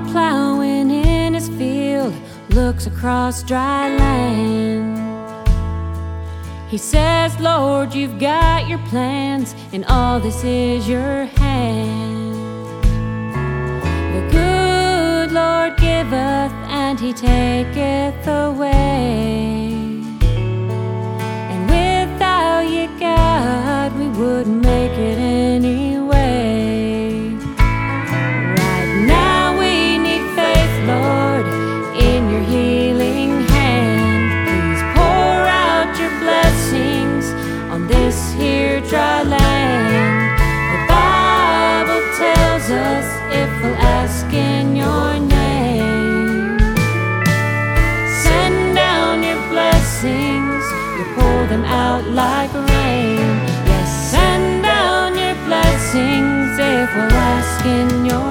farmer plowing in his field looks across dry land. He says, Lord, you've got your plans, and all this is your hand. The good Lord giveth, and he taketh away. And without you, God, we wouldn't make it anyway. Right now we need faith, Lord, in your healing hand. Please pour out your blessings on this here dry land. The Bible tells us if we'll ask in your name, send down your blessings, you pour them out like rain. Yes, send down your blessings if we'll ask in your